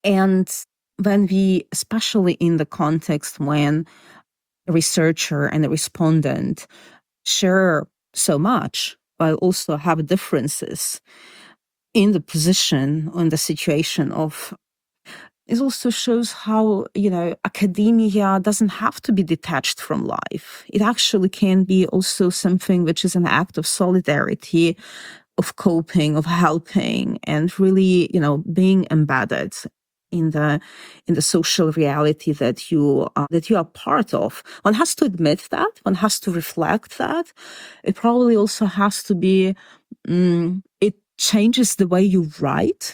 And when we, especially in the context when a researcher and a respondent share so much, but also have differences in the position, on the situation of, it also shows how, academia doesn't have to be detached from life. It actually can be also something which is an act of solidarity, of coping, of helping, and really, being embedded in the social reality that you are part of. One has to admit that. One has to reflect that. It probably also has to be. It changes the way you write.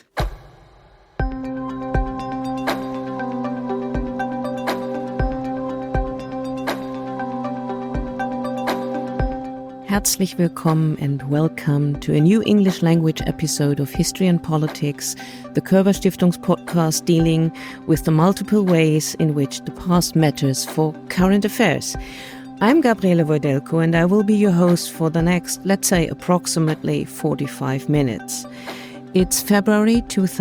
Herzlich willkommen and welcome to a new English language episode of History and Politics, the Körber Stiftungs podcast dealing with the multiple ways in which the past matters for current affairs. I'm Gabriele Wojdelko and I will be your host for the next, let's say, approximately 45 minutes. It's February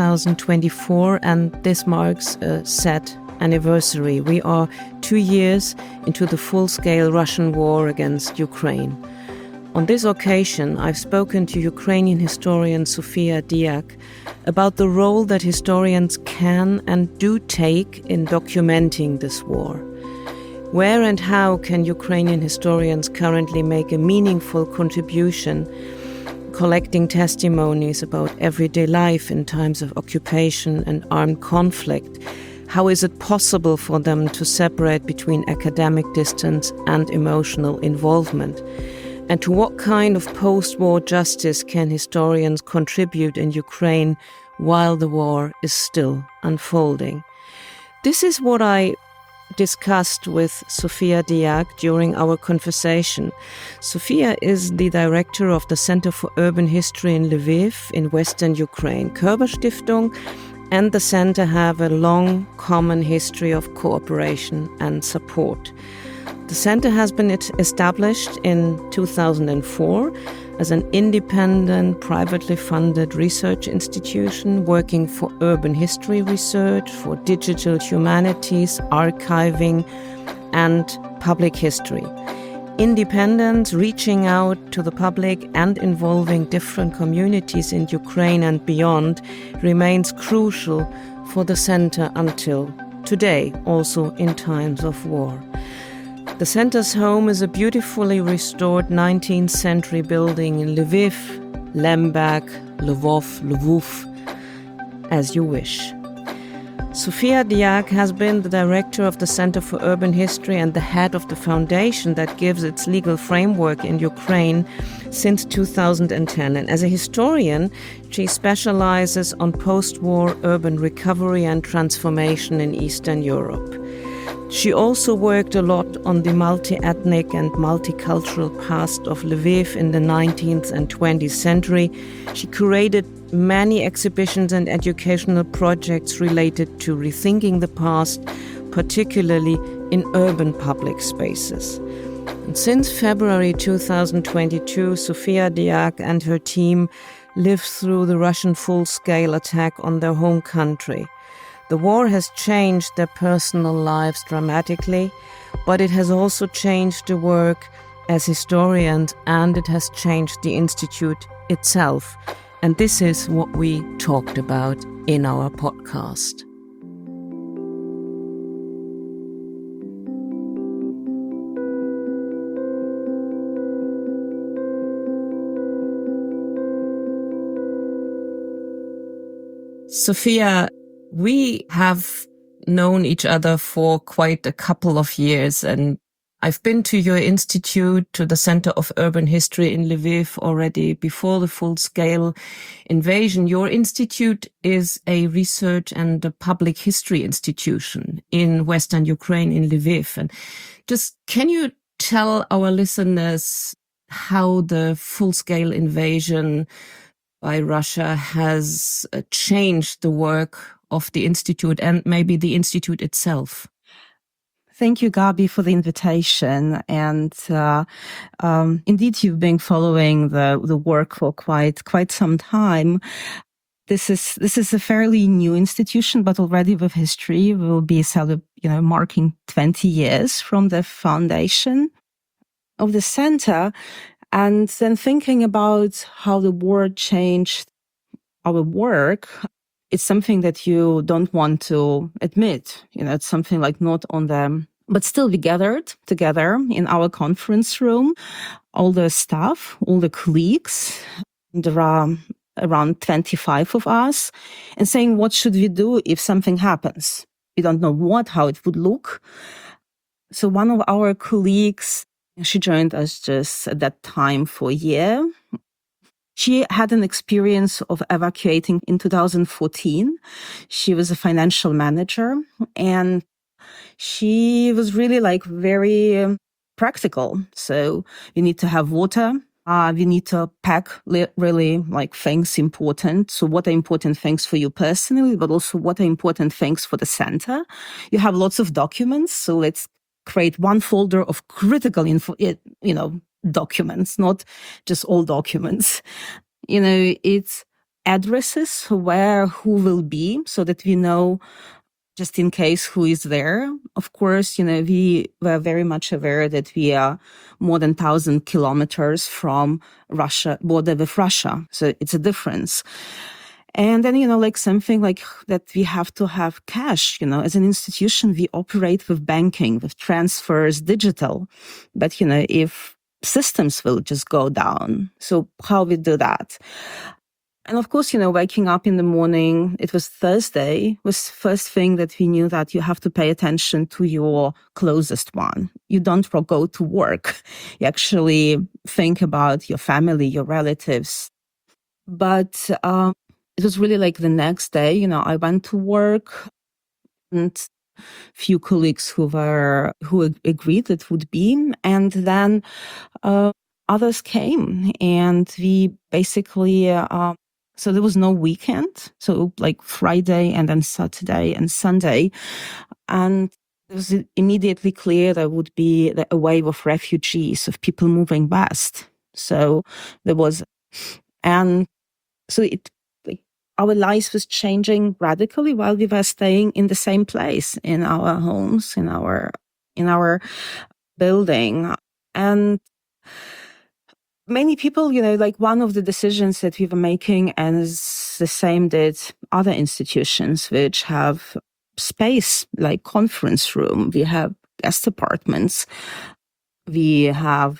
2024 and this marks a set anniversary. We are 2 years into the full-scale Russian war against Ukraine. On this occasion, I've spoken to Ukrainian historian Sofia Diak about the role that historians can and do take in documenting this war. Where and how can Ukrainian historians currently make a meaningful contribution, collecting testimonies about everyday life in times of occupation and armed conflict? How is it possible for them to separate between academic distance and emotional involvement? And to what kind of post-war justice can historians contribute in Ukraine while the war is still unfolding? This is what I discussed with Sofia Diak during our conversation. Sofia is the director of the Center for Urban History in Lviv in Western Ukraine. Körber Stiftung and the center have a long common history of cooperation and support. The center has been established in 2004 as an independent, privately funded research institution working for urban history research, for digital humanities, archiving, and public history. Independence, reaching out to the public and involving different communities in Ukraine and beyond remains crucial for the center until today, also in times of war. The center's home is a beautifully restored 19th century building in Lviv, Lemberg, Lvov, as you wish. Sofia Diak has been the director of the Center for Urban History and the head of the foundation that gives its legal framework in Ukraine since 2010. And as a historian, she specializes on post-war urban recovery and transformation in Eastern Europe. She also worked a lot on the multi-ethnic and multicultural past of Lviv in the 19th and 20th century. She curated many exhibitions and educational projects related to rethinking the past, particularly in urban public spaces. And since February 2022, Sofia Diak and her team lived through the Russian full-scale attack on their home country. The war has changed their personal lives dramatically, but it has also changed the work as historians and it has changed the institute itself. And this is what we talked about in our podcast. Sofia, we have known each other for quite a couple of years, and I've been to your institute, to the Center of Urban History in Lviv already before the full-scale invasion. Your institute is a research and a public history institution in Western Ukraine, in Lviv. And just can you tell our listeners how the full-scale invasion by Russia has changed the work of the Institute and maybe the Institute itself? Thank you, Gabi, for the invitation. And indeed, you've been following the work for quite some time. This is a fairly new institution, but already with history. We will be marking 20 years from the foundation of the center. And then thinking about how the war changed our work, it's something that you don't want to admit. It's something like not on them. But still, we gathered together in our conference room, all the staff, all the colleagues. There are around 25 of us, and saying, what should we do if something happens? We don't know how it would look. So one of our colleagues, she joined us just at that time for a year. She had an experience of evacuating in 2014. She was a financial manager, and she was really very practical. So you need to have water. We need to pack really things important. So what are important things for you personally, but also what are important things for the center? You have lots of documents. So let's create one folder of critical documents, not just all documents. It's addresses who will be, so that we know just in case who is there. Of course, we were very much aware that we are more than 1,000 kilometers from border with Russia. So it's a difference. And then, something like that, we have to have cash. As an institution, we operate with banking, with transfers, digital. But, if systems will just go down, so how we do that? And of course, waking up in the morning, it was Thursday, was first thing that we knew that you have to pay attention to your closest one. You don't go to work. You actually think about your family, your relatives. But it was really the next day, I went to work, and few colleagues who agreed that would be. And then others came, and we basically... So there was no weekend. So Friday and then Saturday and Sunday. And it was immediately clear there would be a wave of refugees, of people moving west. So there was, and so our lives was changing radically while we were staying in the same place, in our homes, in our building. And many people, one of the decisions that we were making, and the same did other institutions which have space, like conference room, we have guest apartments, we have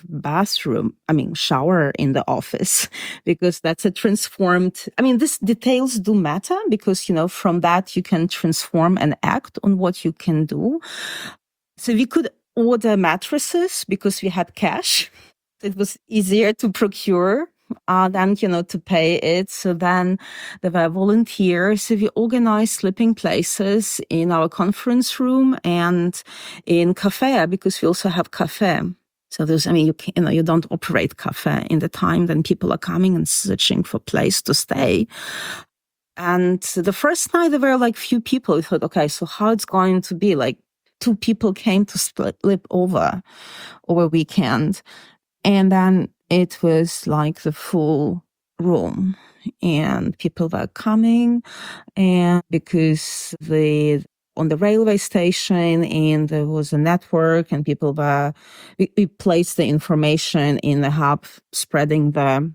shower in the office, because that's a transformed, these details do matter, because, from that you can transform and act on what you can do. So we could order mattresses because we had cash. It was easier to procure than, to pay it. So then there were volunteers. So we organized sleeping places in our conference room and in cafe, because we also have cafe. So there's, you don't operate cafe in the time then people are coming and searching for place to stay. And the first night there were few people. We thought, okay, so how it's going to be? 2 people came to sleep over weekend. And then it was the full room, and people were coming, and because on the railway station, and there was a network, and people we placed the information in the hub, spreading the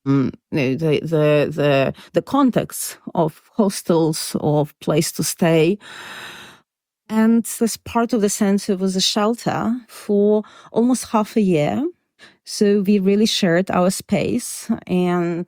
contacts of hostels, of place to stay. And as part of the center was a shelter for almost half a year. So we really shared our space, and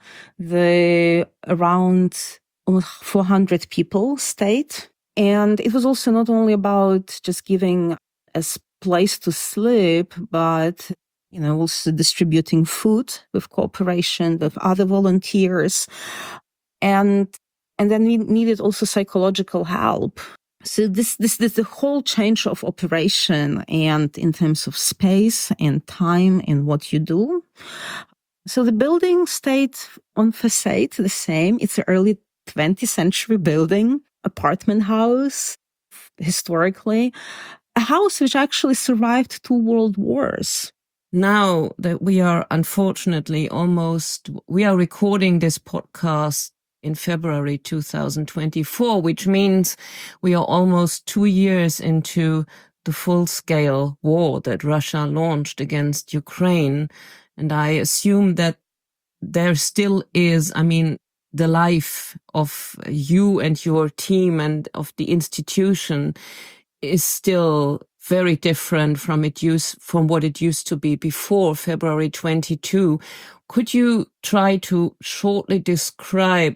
around almost 400 people stayed. And it was also not only about just giving a place to sleep, but, also distributing food with cooperation with other volunteers. And then we needed also psychological help. So this the whole change of operation, and in terms of space and time and what you do. So the building stayed on facade the same. It's an early 20th century building, apartment house, historically, a house which actually survived 2 world wars. Now that we are unfortunately we are recording this podcast in February 2024, which means we are almost 2 years into the full-scale war that Russia launched against Ukraine. And I assume that there still is, the life of you and your team and of the institution is still very different from what it used to be before February 22. Could you try to shortly describe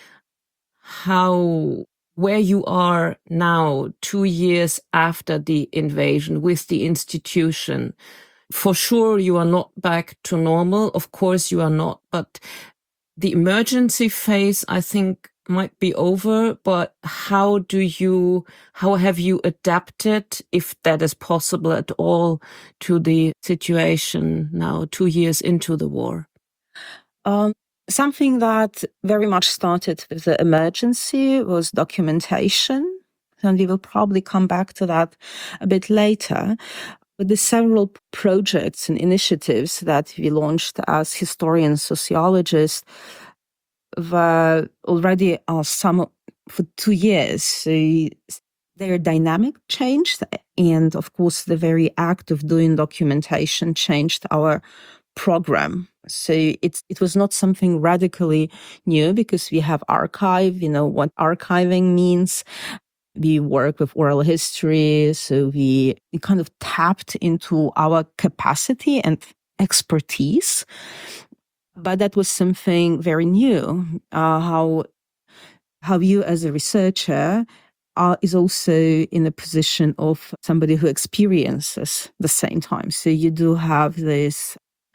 where you are now, 2 years after the invasion with the institution? For sure, you are not back to normal. Of course, you are not. But the emergency phase, I think, might be over. But how have you adapted, if that is possible at all, to the situation now, 2 years into the war? Something that very much started with the emergency was documentation. And we will probably come back to that a bit later. But the several projects and initiatives that we launched as historians, sociologists, were already some for 2 years. So their dynamic changed. And of course, the very act of doing documentation changed our program. So it was not something radically new because we have archive, what archiving means. We work with oral history, so we kind of tapped into our capacity and expertise. But that was something very new, how you as a researcher is also in a position of somebody who experiences the same time. So you do have this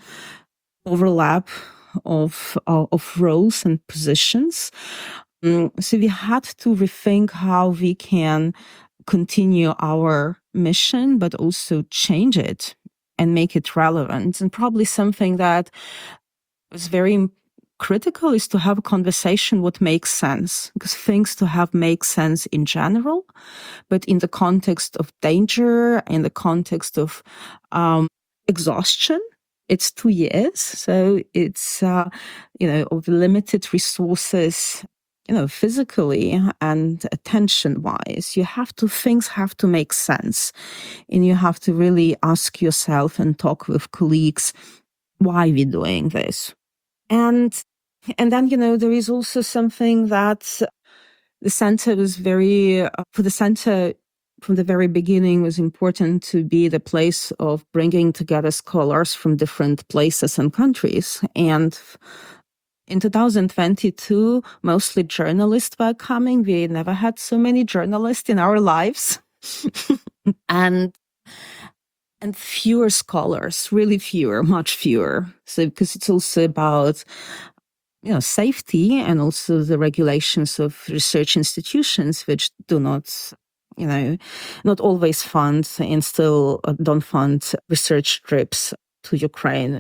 overlap of roles and positions. So we had to rethink how we can continue our mission, but also change it and make it relevant. And probably something that was very critical is to have a conversation what makes sense, because things to have make sense in general, but in the context of danger, in the context of exhaustion. It's 2 years, so it's of limited resources, physically and attention-wise. Things have to make sense, and you have to really ask yourself and talk with colleagues why we're doing this. And then there is also something that the center was for the center. From the very beginning, was important to be the place of bringing together scholars from different places and countries. And in 2022, mostly journalists were coming. We never had so many journalists in our lives. and fewer scholars, really fewer, much fewer. So because it's also about safety and also the regulations of research institutions, which do not not always fund and still don't fund research trips to Ukraine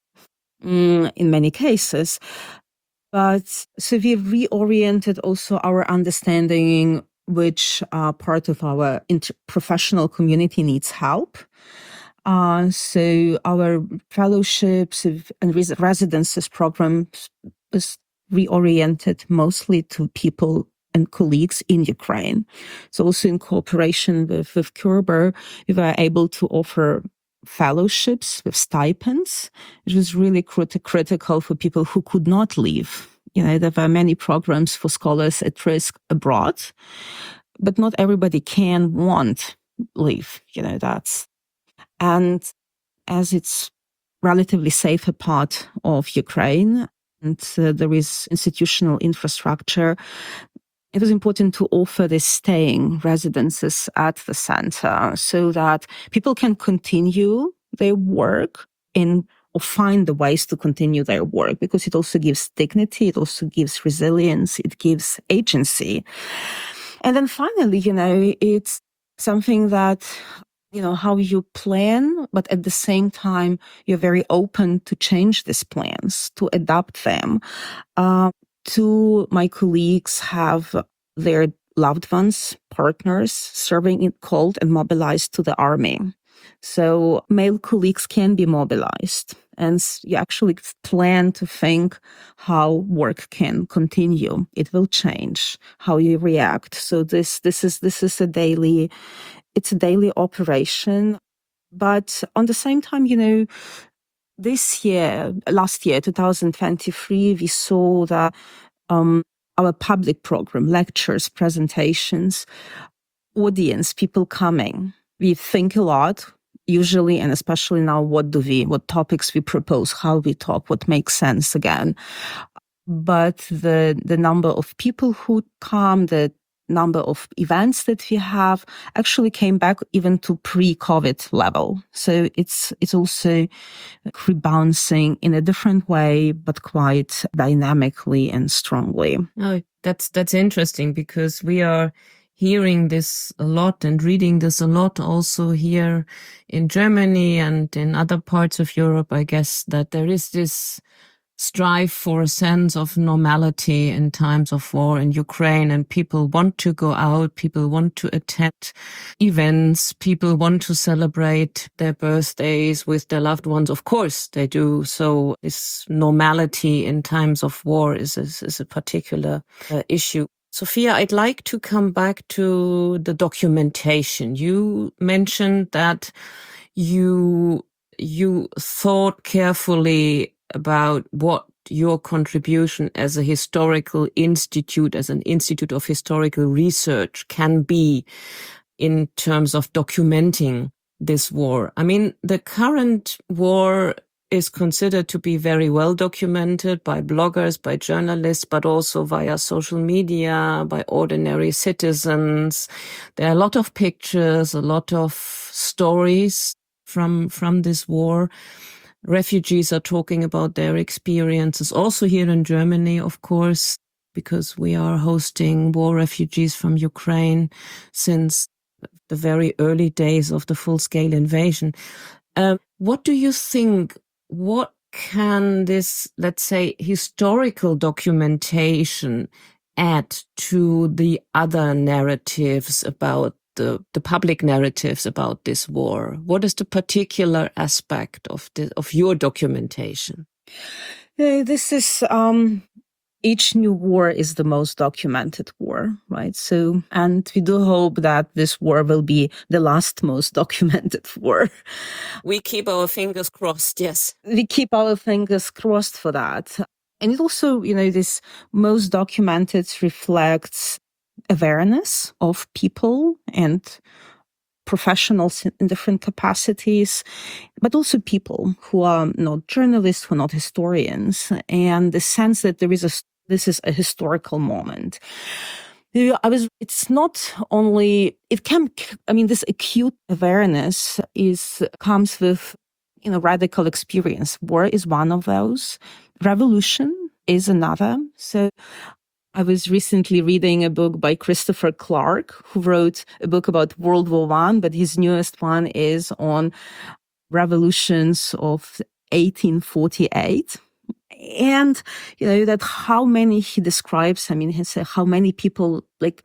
in many cases. But so we've reoriented also our understanding which part of our professional community needs help. So our fellowships and residences programs is reoriented mostly to people and colleagues in Ukraine. So also in cooperation with Körber, we were able to offer fellowships with stipends, which was really critical for people who could not leave. There were many programs for scholars at risk abroad, but not everybody want leave. And as it's relatively safer part of Ukraine, and there is institutional infrastructure, it was important to offer these staying residences at the center so that people can continue their work or find the ways to continue their work, because it also gives dignity, it also gives resilience, it gives agency. And then finally, it's something that, how you plan, but at the same time, you're very open to change these plans, to adapt them. Two, my colleagues have their loved ones, partners, serving in called and mobilized to the army. So male colleagues can be mobilized and you actually plan to think how work can continue. It will change how you react. So this is a daily operation. But on the same time, last year, 2023, we saw that our public program, lectures, presentations, audience, people coming. We think a lot, usually, and especially now, what topics we propose, how we talk, what makes sense again. But the number of people who come, the number of events that we have actually came back even to pre-COVID level. So it's also rebouncing in a different way, but quite dynamically and strongly. Oh, that's interesting, because we are hearing this a lot and reading this a lot also here in Germany and in other parts of Europe, I guess, that there is this strive for a sense of normality in times of war in Ukraine, and people want to go out, people want to attend events, people want to celebrate their birthdays with their loved ones. Of course they do. So this normality in times of war is a particular issue. Sophia, I'd like to come back to the documentation. You mentioned that you thought carefully about what your contribution as a historical institute, as an institute of historical research, can be in terms of documenting this war. I mean, the current war is considered to be very well documented by bloggers, by journalists, but also via social media, by ordinary citizens. There are a lot of pictures, a lot of stories from this war. Refugees are talking about their experiences, also here in Germany, of course, because we are hosting war refugees from Ukraine since the very early days of the full-scale invasion. What do you think? What can this, let's say, historical documentation add to the other narratives about the public narratives about this war? What is the particular aspect of your documentation? This is each new war is the most documented war, right? So, and we do hope that this war will be the last most documented war. We keep our fingers crossed, yes. We keep our fingers crossed for that. And it also, this most documented reflects awareness of people and professionals in different capacities, but also people who are not journalists, who are not historians, and the sense that this is a historical moment. It's not only, this acute awareness comes with, radical experience. War is one of those. Revolution is another. So I was recently reading a book by Christopher Clark, who wrote a book about World War I, but his newest one is on revolutions of 1848. And, that how many he describes, he said how many people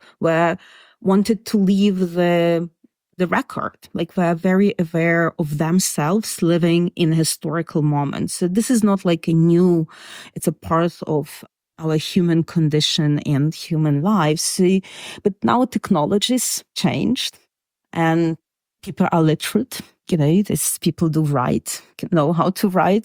wanted to leave the record, were very aware of themselves living in historical moments. So this is not it's a part of our human condition and human lives. But now technology's changed and people are literate. People do write, know how to write.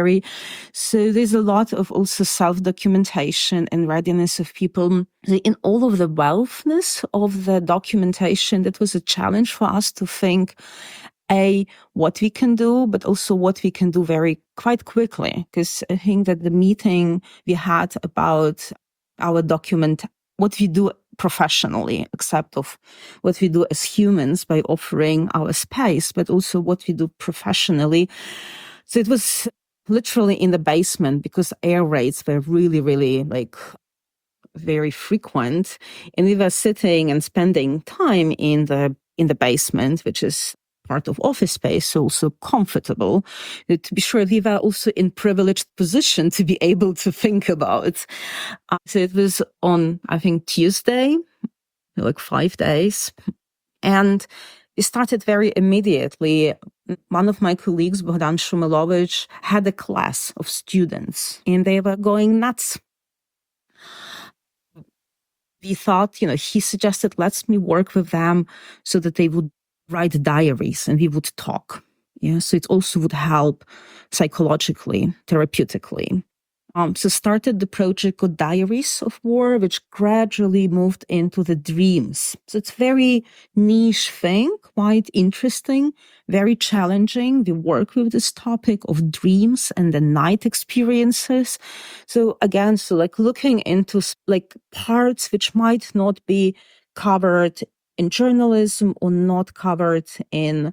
So there's a lot of also self-documentation and readiness of people. In all of the wealthness of the documentation, that was a challenge for us to think, what we can do, but also what we can do quite quickly. Because I think that the meeting we had about our document, what we do professionally, except of what we do as humans by offering our space, but also what we do professionally. So it was literally in the basement because air raids were really, really very frequent. And we were sitting and spending time in the basement, which is part of office space, so also comfortable. To be sure, we were also in privileged position to be able to think about. So it was on, I think, Tuesday, 5 days. And we started very immediately One of my colleagues, Bogdan Shumilovich, had a class of students and they were going nuts. We thought, he suggested, let's me work with them so that they would write diaries and we would talk. Yeah, so it also would help psychologically, therapeutically. So started the project called Diaries of War, which gradually moved into the dreams. So it's very niche thing, quite interesting, very challenging. We work with this topic of dreams and the night experiences. So again, looking into parts which might not be covered in journalism or not covered in,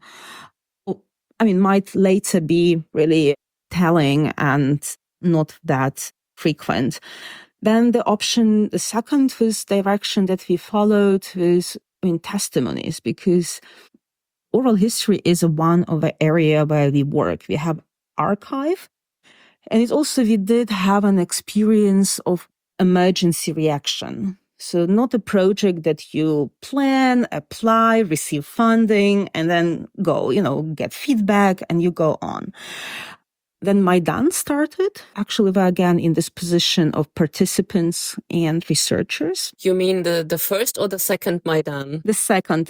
might later be really telling and not that frequent. Then the second direction that we followed was testimonies, because oral history is one of the area where we work. We have archive, and we did have an experience of emergency reaction. So not a project that you plan, apply, receive funding, and then go, get feedback and you go on. Then Maidan started. Actually, we're again in this position of participants and researchers. You mean the first or the second Maidan? The second,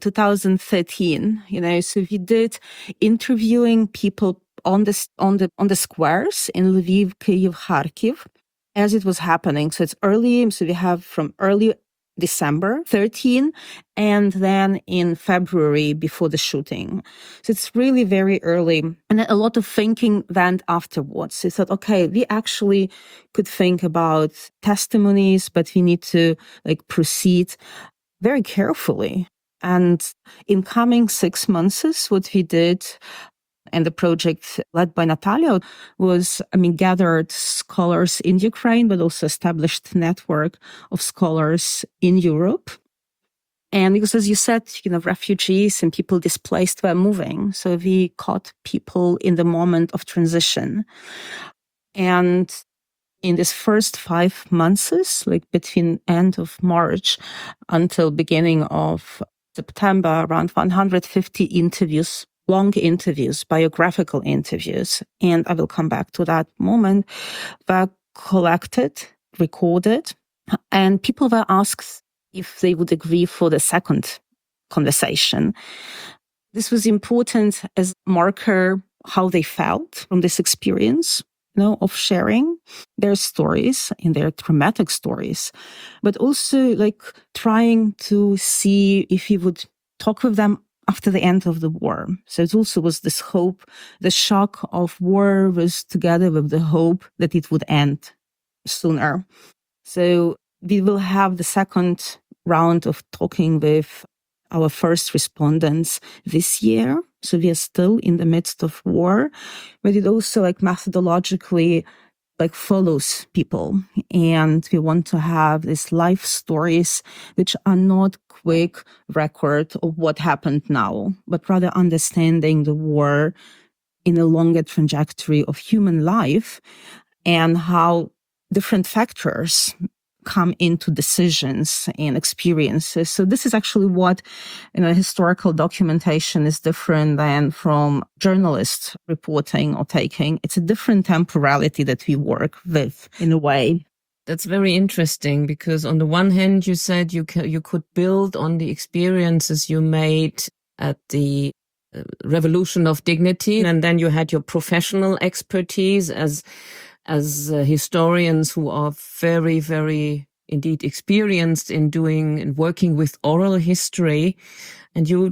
2013. So we did interviewing people on the squares in Lviv, Kyiv, Kharkiv, as it was happening. So it's early. So we have from early December 13, and then in February before the shooting. So it's really very early. And a lot of thinking went afterwards. We thought, okay, we actually could think about testimonies, but we need to proceed very carefully. And in coming 6 months, what we did, and the project led by Natalia was, gathered scholars in Ukraine, but also established network of scholars in Europe. And because, as you said, refugees and people displaced were moving. So we caught people in the moment of transition. And in this first 5 months, between end of March until beginning of September, around 150 interviews, long interviews, biographical interviews, and I will come back to that moment, were collected, recorded, and people were asked if they would agree for the second conversation. This was important as marker how they felt from this experience, of sharing their stories and their traumatic stories, but also trying to see if you would talk with them after the end of the war. So it also was this hope. The shock of war was together with the hope that it would end sooner. So we will have the second round of talking with our first respondents this year. So we are still in the midst of war, but it also methodologically follows people. And we want to have these life stories, which are not quick record of what happened now, but rather understanding the war in a longer trajectory of human life and how different factors come into decisions and experiences. So this is actually what, historical documentation is different than from journalist reporting or taking. It's a different temporality that we work with in a way. That's very interesting, because on the one hand, you said you could build on the experiences you made at the Revolution of Dignity, and then you had your professional expertise as historians who are very, very indeed experienced in doing and working with oral history. And you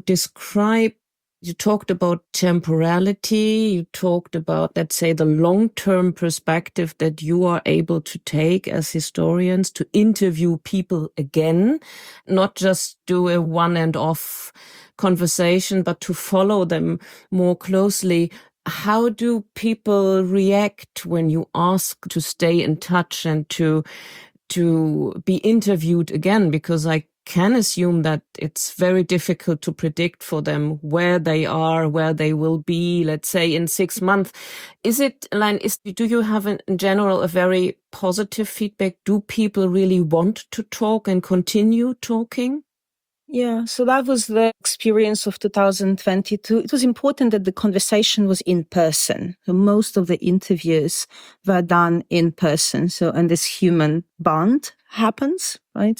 talked about temporality, you talked about, let's say, the long-term perspective that you are able to take as historians to interview people again, not just do a one and off conversation, but to follow them more closely. How do people react when you ask to stay in touch and to be interviewed again? Because I can assume that it's very difficult to predict for them where they are, where they will be, let's say in 6 months. Do you have in general a very positive feedback? Do people really want to talk and continue talking? Yeah, so that was the experience of 2022. It was important that the conversation was in person. So most of the interviews were done in person. So, and this human bond happens, right?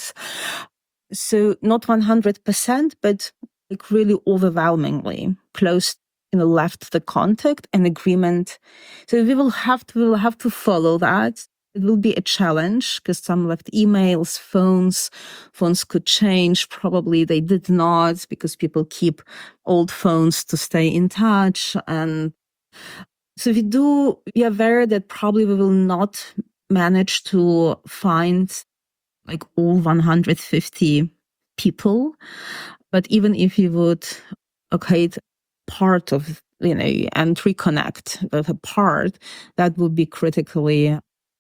So not 100%, but like really overwhelmingly close, left the contact and agreement. So we will have to follow that. It will be a challenge because some left emails, phones could change. Probably they did not because people keep old phones to stay in touch. And so we are aware that probably we will not manage to find like all 150 people. But even if you would locate part of, and reconnect with a part, that would be critically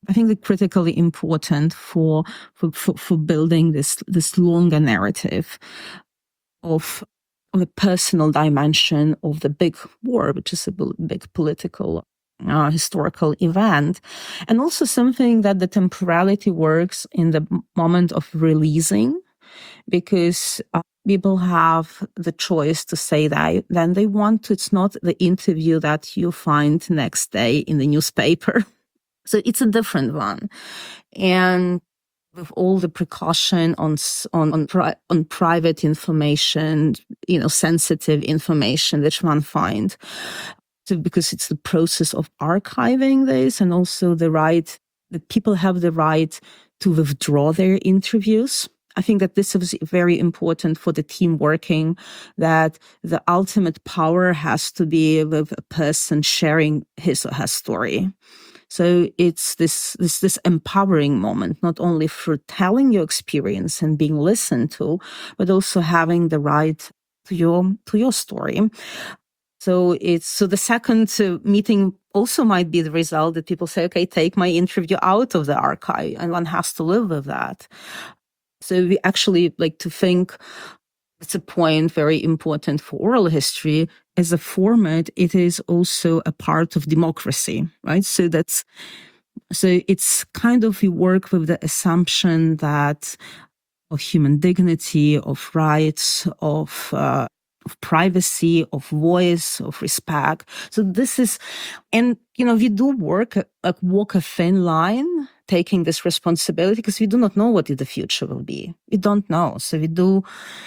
important for building this longer narrative of the personal dimension of the big war, which is a big political historical event, and also something that the temporality works in the moment of releasing, because people have the choice to say that then they want to. It's not the interview that you find next day in the newspaper. So it's a different one. And with all the precaution on private information, sensitive information, which one find. So because it's the process of archiving this, and also that people have the right to withdraw their interviews. I think that this is very important for the team working, that the ultimate power has to be with a person sharing his or her story. So it's this empowering moment, not only for telling your experience and being listened to, but also having the right to your story. So the second meeting also might be the result that people say, okay, take my interview out of the archive, and one has to live with that. So we actually like to think it's a point very important for oral history. As a format, it is also a part of democracy, right? So it's kind of, we work with the assumption that of human dignity, of rights, of privacy, of voice, of respect. So this is, and we do walk a thin line, taking this responsibility, because we do not know what the future will be. We don't know. So we do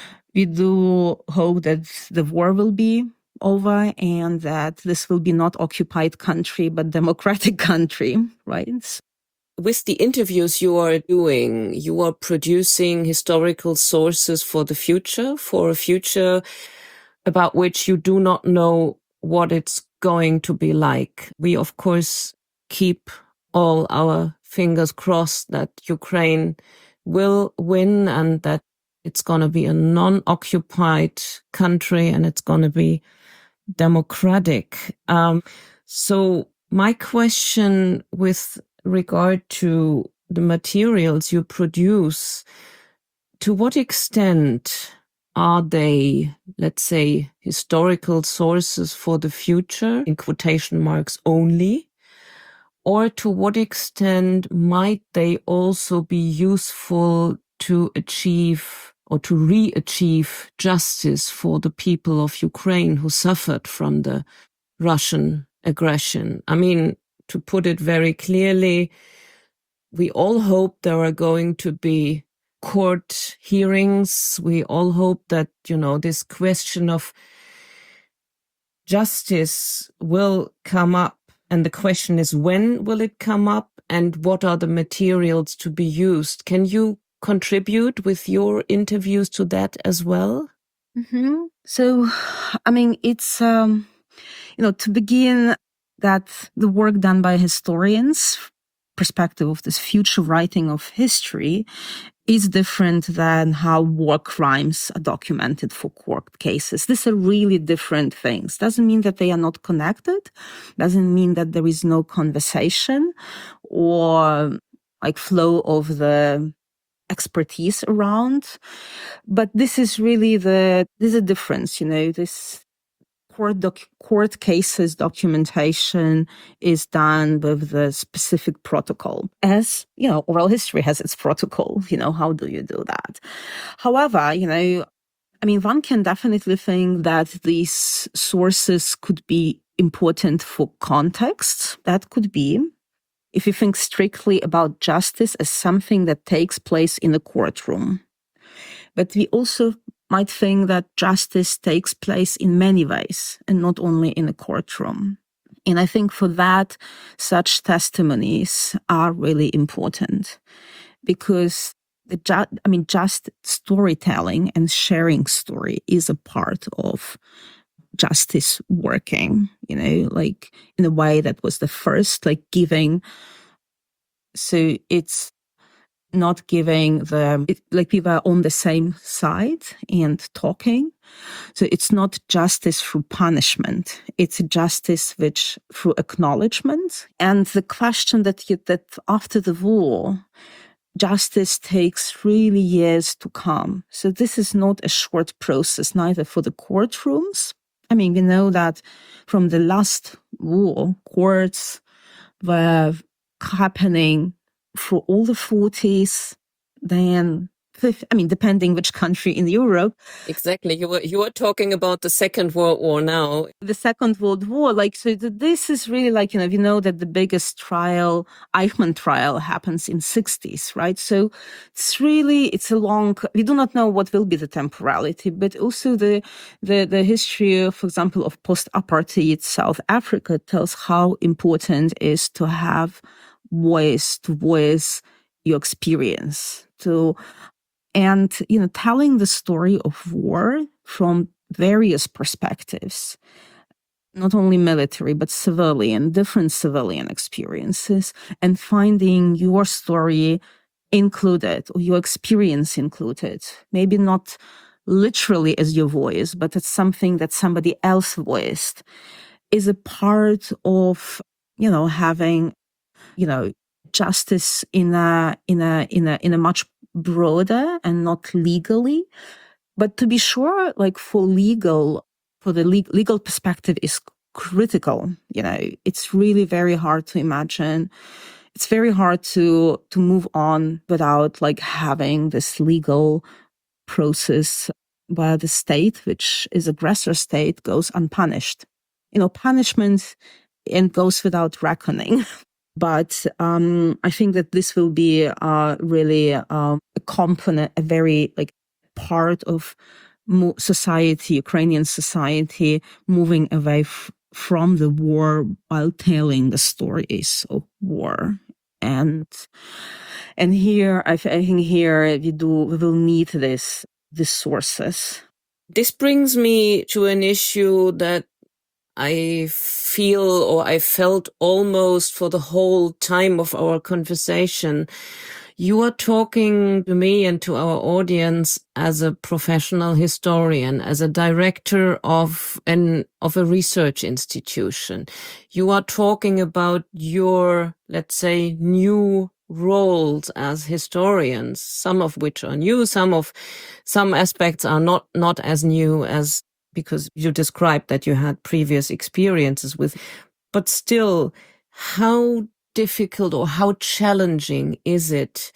hope that the war will be over and that this will be not occupied country, but democratic country, right? With the interviews you are doing, you are producing historical sources for the future, for a future about which you do not know what it's going to be like. We, of course, keep all our fingers crossed that Ukraine will win and that it's going to be a non-occupied country and it's going to be democratic. So my question with regard to the materials you produce, to what extent are they, let's say, historical sources for the future, in quotation marks only? Or to what extent might they also be useful to achieve or to re-achieve justice for the people of Ukraine who suffered from the Russian aggression? I mean, to put it very clearly, we all hope there are going to be court hearings. We all hope that, this question of justice will come up. And the question is, when will it come up and what are the materials to be used? Can you contribute with your interviews to that as well? Mm-hmm. So, I mean, it's, to begin, that the work done by historians, perspective of this future writing of history, is different than how war crimes are documented for court cases. These are really different things. Doesn't mean that they are not connected. Doesn't mean that there is no conversation or like flow of the expertise around. But this is really there's a difference, this court cases documentation is done with the specific protocol. As, oral history has its protocol, how do you do that? However, I mean, one can definitely think that these sources could be important for context. That could be. If you think strictly about justice as something that takes place in a courtroom. But we also might think that justice takes place in many ways and not only in a courtroom. And I think for that, such testimonies are really important because just storytelling and sharing story is a part of justice working, like in a way that was the first, like giving. So it's not giving like people are on the same side and talking. So it's not justice through punishment. It's justice which through acknowledgement. And the question that after the war, justice takes really years to come. So this is not a short process, neither for the courtrooms. I mean, we know that from the last war, courts were happening for all the 40s, then, depending which country in Europe. Exactly. You were talking about the Second World War now. The Second World War, this is really we know that the biggest trial, Eichmann trial, happens in 60s, right? So it's a long, we do not know what will be the temporality, but also the history, for example, of post-apartheid South Africa tells how important it is to have voice your experience and telling the story of war from various perspectives, not only military but civilian, different civilian experiences, and finding your story included or your experience included, maybe not literally as your voice, but it's something that somebody else voiced, is a part of having justice in a much broader and not legally, but to be sure, for the legal perspective is critical. It's really very hard to imagine. It's very hard to move on without having this legal process where the state, which is aggressor state, goes unpunished. Punishment and goes without reckoning. But I think that this will be really a component, a very part of society, Ukrainian society, moving away from the war while telling the stories of war. And here, I think we will need these sources. This brings me to an issue that I feel, or I felt almost for the whole time of our conversation. You are talking to me and to our audience as a professional historian, as a director of a research institution. You are talking about your, let's say, new roles as historians, some of which are new, some aspects are not as new as, because you described that you had previous experiences with, but still, how difficult or how challenging is it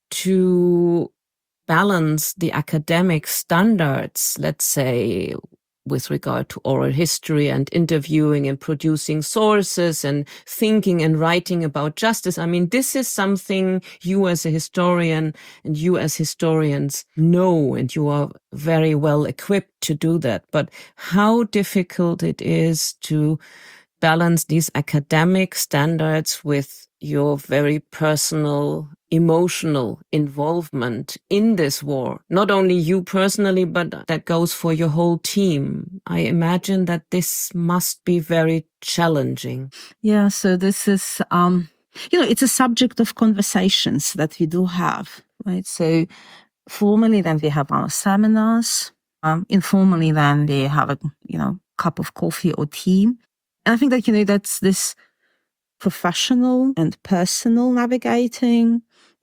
to balance the academic standards, let's say, with regard to oral history and interviewing and producing sources and thinking and writing about justice? I mean, this is something you as a historian and you as historians know, and you are very well equipped to do that. But how difficult it is to balance these academic standards with your very personal, emotional involvement in this war. Not only you personally, but that goes for your whole team. I imagine that this must be very challenging. Yeah, so this is, it's a subject of conversations that we do have, right? So formally, then we have our seminars. Informally, then we have a, cup of coffee or tea. And I think that, that's this professional and personal navigating,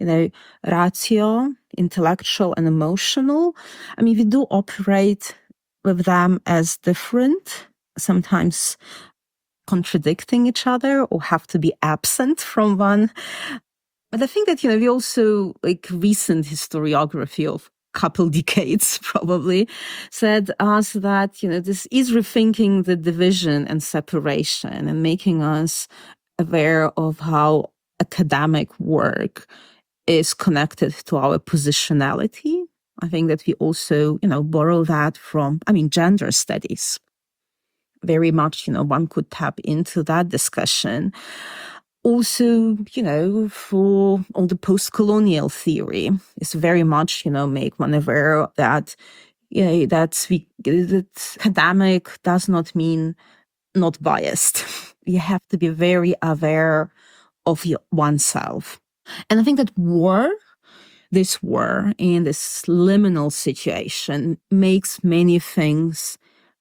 ratio, intellectual and emotional. I mean, we do operate with them as different, sometimes contradicting each other or have to be absent from one. But I think that, we also recent historiography of couple decades probably, said us that, this is rethinking the division and separation and making us aware of how academic work is connected to our positionality. I think that we also, borrow that from, gender studies. Very much, one could tap into that discussion. Also, for all the post-colonial theory, it's very much, make one aware that, that academic does not mean not biased. You have to be very aware of oneself. And I think that this war in this liminal situation makes many things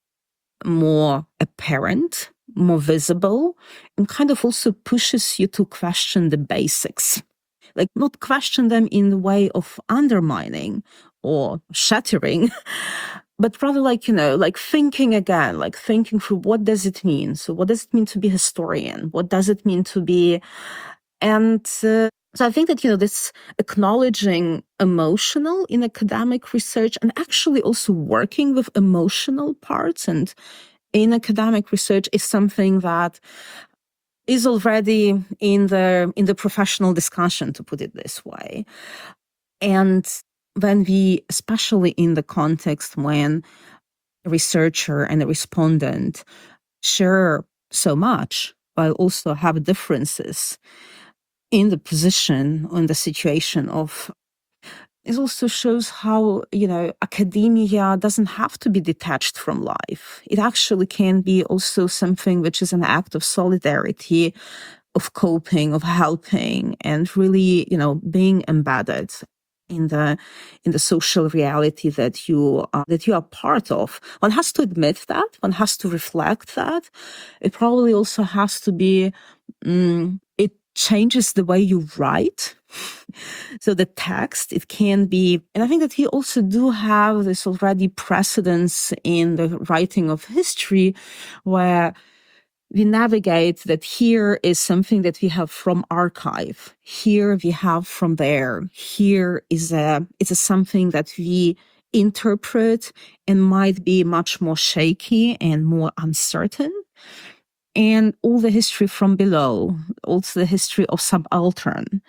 more apparent, more visible, and kind of also pushes you to question the basics. Like, not question them in the way of undermining or shattering, but rather like thinking again, like thinking through what does it mean? So what does it mean to be a historian? What does it mean to be... And so I think that, this acknowledging emotional in academic research and actually also working with emotional parts and in academic research is something that is already in the professional discussion, to put it this way. And when we, especially in the context when a researcher and a respondent share so much, but also have differences in the position, in the situation of, it also shows how, academia doesn't have to be detached from life. It actually can be also something which is an act of solidarity, of coping, of helping, and really, being embedded in the social reality that you are part of. One has to admit that. One has to reflect that. It probably also has to be. It changes the way you write. So the text, it can be, and I think that we also do have this already precedence in the writing of history, where we navigate that here is something that we have from archive. Here we have from there. Here is it's a something that we interpret and might be much more shaky and more uncertain. And all the history from below, also the history of subaltern,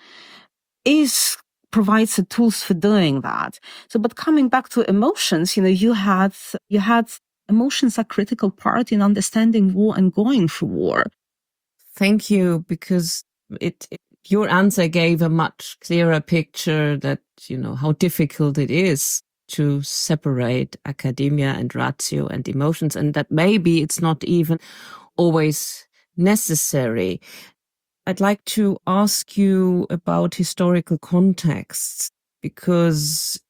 provides the tools for doing that. So, but coming back to emotions, you had emotions a critical part in understanding war and going through war. Thank you, because your answer gave a much clearer picture that, how difficult it is to separate academia and ratio and emotions, and that maybe it's not even always necessary. I'd like to ask you about historical contexts, because,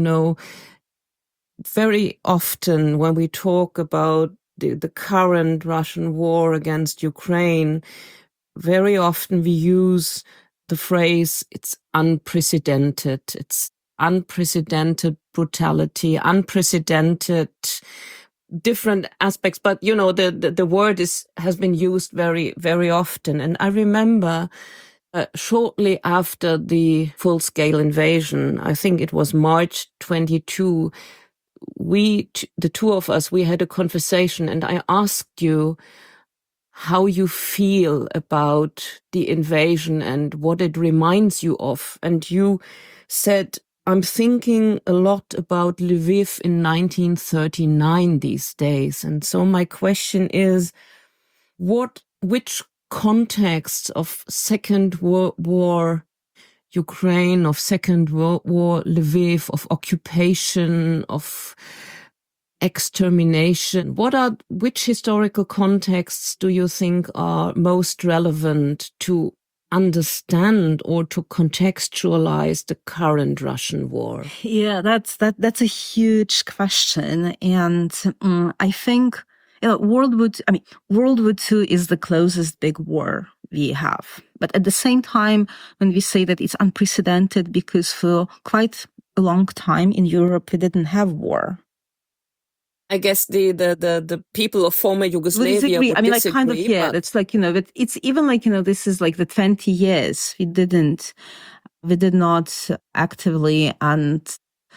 very often when we talk about the current Russian war against Ukraine, very often we use the phrase, it's unprecedented. It's unprecedented brutality, unprecedented different aspects. But, the word has been used very, very often. And I remember shortly after the full-scale invasion, I think it was March 22, the two of us, we had a conversation, and I asked you how you feel about the invasion and what it reminds you of. And you said, I'm thinking a lot about Lviv in 1939 these days. And so my question is, which context of Second World War Ukraine, of Second World War Lviv, of occupation, of extermination, which historical contexts do you think are most relevant to understand or to contextualize the current Russian war? Yeah, that's a huge question, and I think World War II is the closest big war we have. But at the same time, when we say that it's unprecedented, because for quite a long time in Europe we didn't have war. I guess the people of former Yugoslavia disagree. would disagree. Kind of, yeah. It's like, it's even like, this is like the 20 years we did not actively and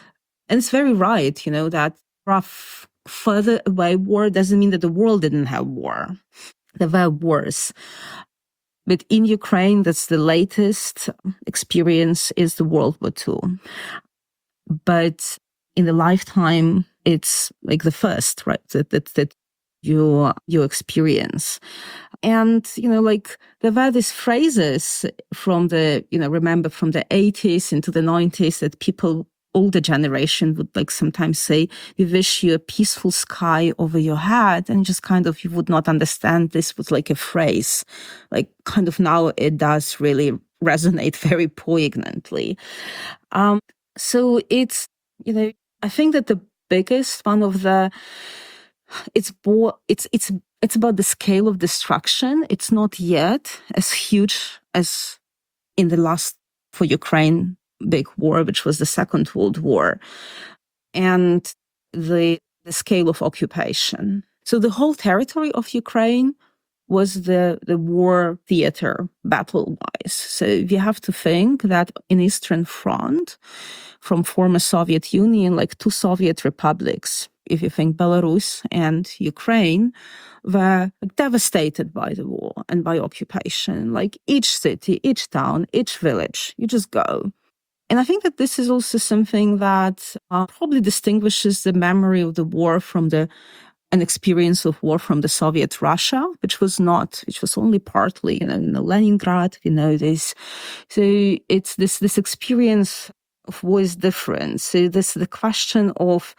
And it's very right, that rough further away war doesn't mean that the world didn't have war. There were wars. But in Ukraine, that's the latest experience is the World War II. But in the lifetime, it's like the first, right, that you experience. And, there were these phrases from remember from the 80s into the 90s that people, older generation would sometimes say, we wish you a peaceful sky over your head. And just you would not understand this was like a phrase. Now it does really resonate very poignantly. So it's, I think that the biggest one of the, it's about the scale of destruction. It's not yet as huge as in the last, for Ukraine, big war, which was the Second World War, and the scale of occupation. So the whole territory of Ukraine was the war theater battle-wise. So you have to think that in Eastern Front, from former Soviet Union, like two Soviet republics, if you think Belarus and Ukraine, were devastated by the war and by occupation. Like each city, each town, each village, you just go. And I think that this is also something that probably distinguishes the memory of the war from an experience of war from the Soviet Russia, which was only partly, Leningrad, this. So it's this experience of war is different. So the question of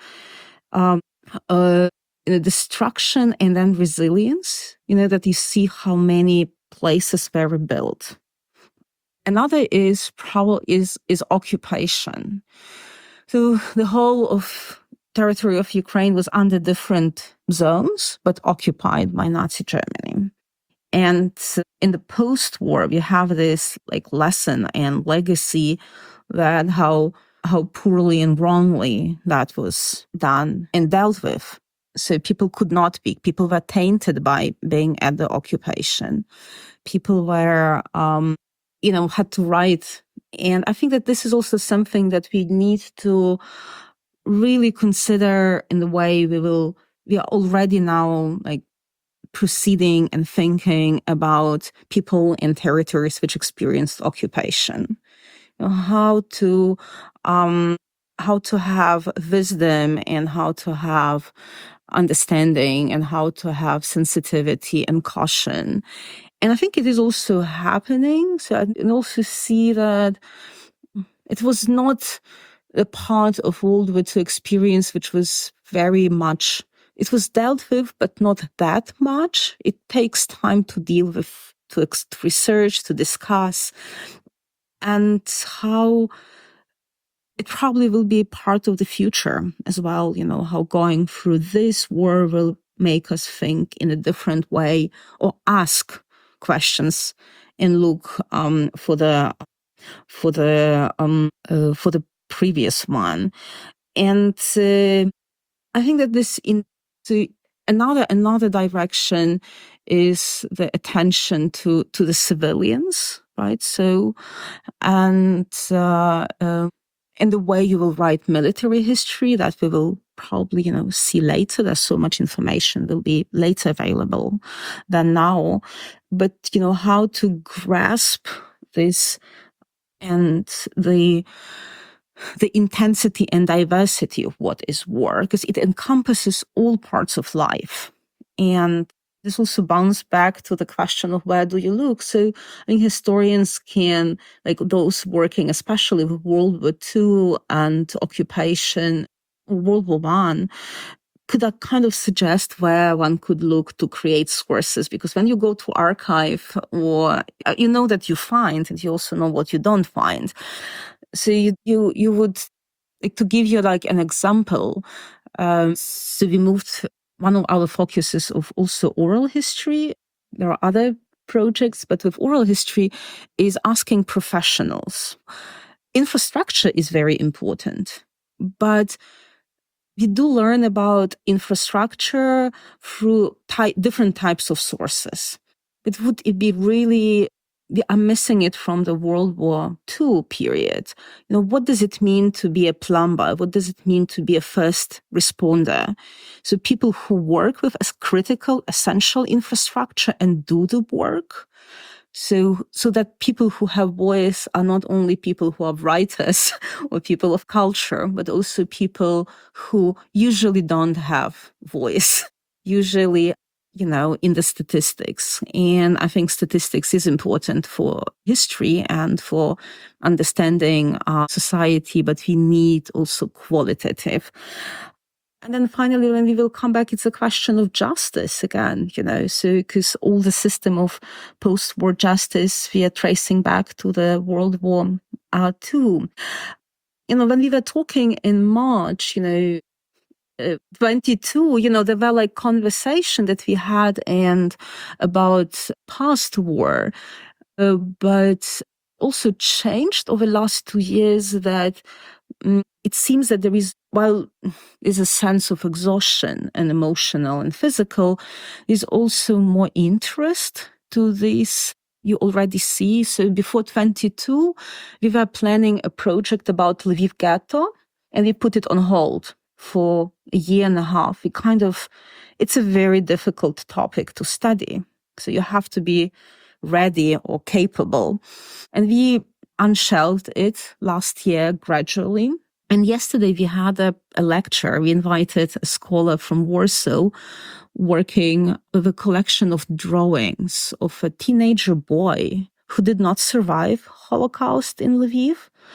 destruction and then resilience, that you see how many places were rebuilt. Another is occupation. So the whole of territory of Ukraine was under different zones, but occupied by Nazi Germany. And in the post-war, we have this lesson and legacy that how poorly and wrongly that was done and dealt with. So people could not speak. People were tainted by being at the occupation. People were, had to write. And I think that this is also something that we need to really consider in the way we are already now proceeding and thinking about people in territories which experienced occupation. How to have wisdom and how to have understanding and how to have sensitivity and caution. And I think it is also happening. So I can also see that it was not a part of World War II experience, which was very much, it was dealt with, but not that much. It takes time to deal with, to research, to discuss, and how it probably will be part of the future as well, how going through this war will make us think in a different way or ask questions and look for the previous one. And I think that this into another direction is the attention to the civilians, right? So, and the way you will write military history that we will probably, see later. There's so much information will be later available than now. But, how to grasp this and the intensity and diversity of what is war, because it encompasses all parts of life. And this also bounces back to the question of where do you look? So I think historians can, those working especially with World War II and occupation, World War I, could that kind of suggest where one could look to create sources? Because when you go to archive, or you know that you find, and you also know what you don't find. So you would, to give you an example, so we moved, one of our focuses of also oral history. There are other projects, but with oral history is asking professionals. Infrastructure is very important, but we do learn about infrastructure through different types of sources. But would it be really we are missing it from the World War II period. What does it mean to be a plumber? What does it mean to be a first responder? So people who work with as critical, essential infrastructure and do the work. So that people who have voice are not only people who are writers or people of culture, but also people who usually don't have voice, usually, in the statistics. And I think statistics is important for history and for understanding our society, but we need also qualitative. And then finally, when we will come back, it's a question of justice again, so because all the system of post-war justice, we are tracing back to the World War II. When we were talking in March, 22, there were like conversation that we had and about past war, but also changed over the last 2 years that it seems that there is, while there's a sense of exhaustion and emotional and physical, there's also more interest to this. You already see. So before 22, we were planning a project about Lviv ghetto and we put it on hold for a year and a half. It's a very difficult topic to study. So you have to be ready or capable. And we unshelved it last year gradually. And yesterday we had a lecture. We invited a scholar from Warsaw working with a collection of drawings of a teenager boy who did not survive Holocaust in Lviv.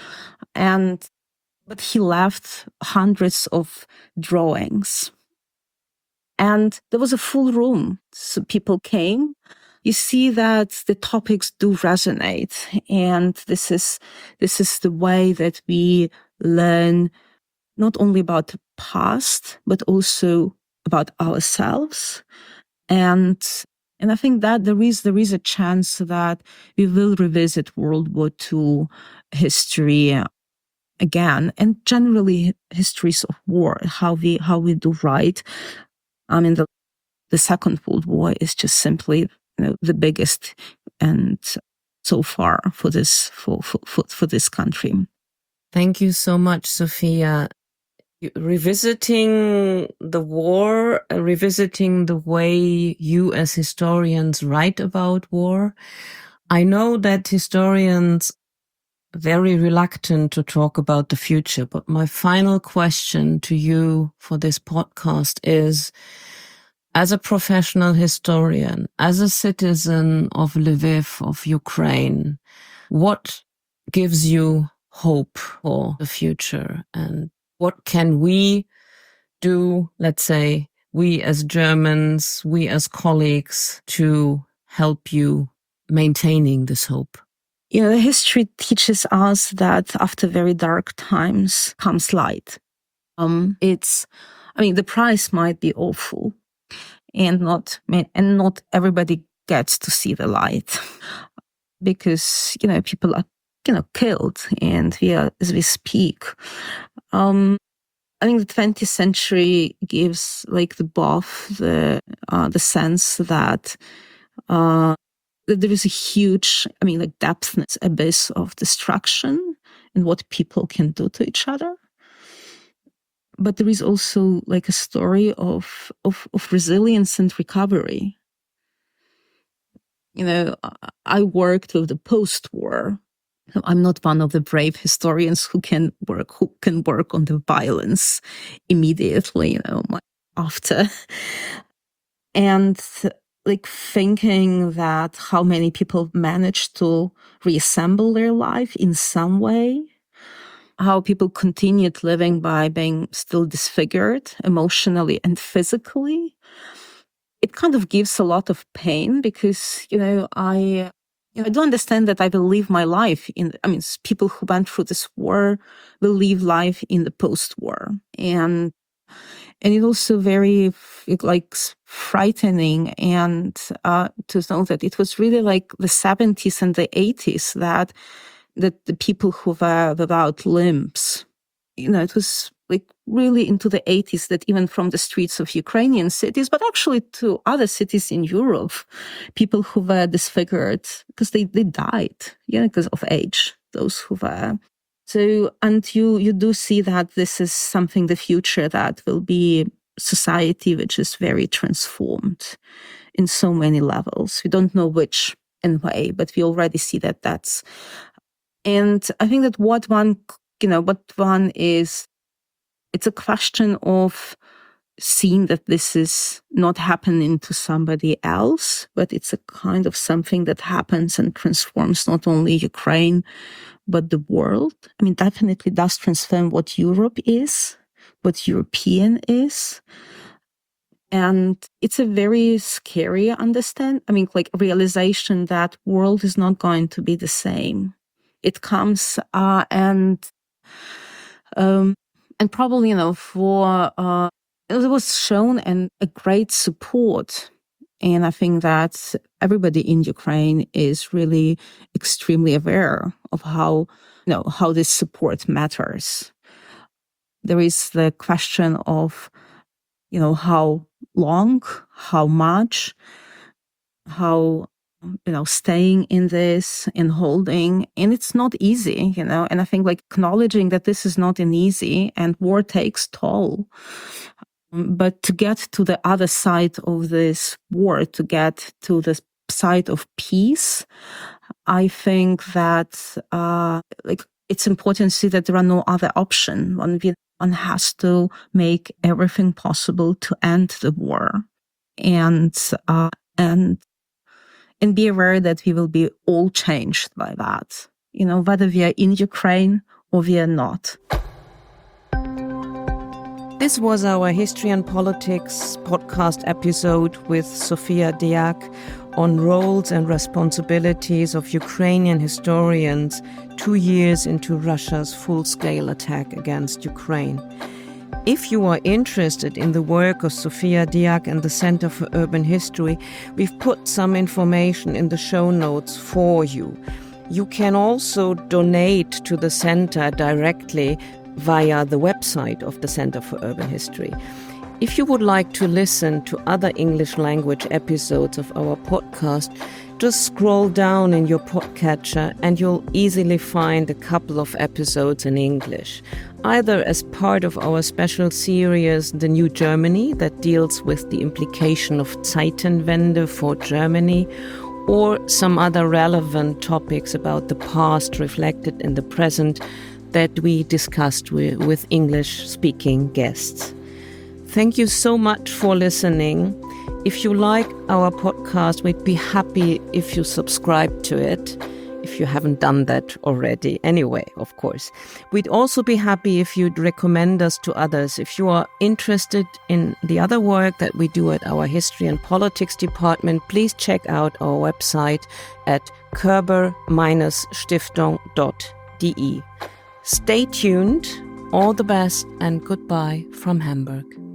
But he left hundreds of drawings. And there was a full room. So people came. You see that the topics do resonate. And this is the way that we learn not only about the past, but also about ourselves. And I think that there is a chance that we will revisit World War II history again, and generally histories of war, how we do right. I mean, the Second World War is just simply the biggest, and so far for this country. Thank you so much, Sophia. Revisiting the war, revisiting the way you as historians write about war. I know that historians are very reluctant to talk about the future, but my final question to you for this podcast is, as a professional historian, as a citizen of Lviv, of Ukraine, what gives you hope for the future? And what can we do, let's say, we as Germans, we as colleagues, to help you maintaining this hope? History teaches us that after very dark times comes light. The price might be awful, and not everybody gets to see the light, because people are killed, and as we speak. I think the 20th century gives the sense that there is a huge, depthness, abyss of destruction in what people can do to each other. But there is also a story of resilience and recovery. I worked with the post-war. I'm not one of the brave historians who can work on the violence immediately, after. And thinking that how many people manage to reassemble their life in some way, how people continued living by being still disfigured emotionally and physically. It kind of gives a lot of pain, because, I do understand that I will live my life people who went through this war will live life in the post-war. And it's also very frightening and to know that it was really the 70s and the 80s that the people who were without limbs, it was really into the 80s that even from the streets of Ukrainian cities, but actually to other cities in Europe, people who were disfigured because they died, because of age, those who were. So, and you do see that this is something, the future, that will be society which is very transformed in so many levels. We don't know which in way, but we already see that that's. And I think that what one is, it's a question of seeing that this is not happening to somebody else, but it's a kind of something that happens and transforms not only Ukraine, but the world. I mean, definitely does transform what Europe is, what European is. And it's a very scary realization that world is not going to be the same. It comes and probably, it was shown and a great support. And I think that everybody in Ukraine is really extremely aware of how this support matters. There is the question of, how long, how much, how, staying in this and holding. And it's not easy, and I think acknowledging that this is not an easy, and war takes toll. But to get to the other side of this war, to get to the side of peace, I think that it's important to see that there are no other option. One has to make everything possible to end the war, and be aware that we will be all changed by that. Whether we are in Ukraine or we are not. This was our History and Politics podcast episode with Sofia Diak on roles and responsibilities of Ukrainian historians 2 years into Russia's full-scale attack against Ukraine. If you are interested in the work of Sofia Diak and the Center for Urban History, we've put some information in the show notes for you. You can also donate to the center directly via the website of the Center for Urban History. If you would like to listen to other English language episodes of our podcast, just scroll down in your podcatcher and you'll easily find a couple of episodes in English, either as part of our special series The New Germany that deals with the implication of Zeitenwende for Germany, or some other relevant topics about the past reflected in the present that we discussed with English-speaking guests. Thank you so much for listening. If you like our podcast, we'd be happy if you subscribe to it, if you haven't done that already. Anyway, of course. We'd also be happy if you'd recommend us to others. If you are interested in the other work that we do at our History and Politics department, please check out our website at körber-stiftung.de. Stay tuned, all the best, and goodbye from Hamburg.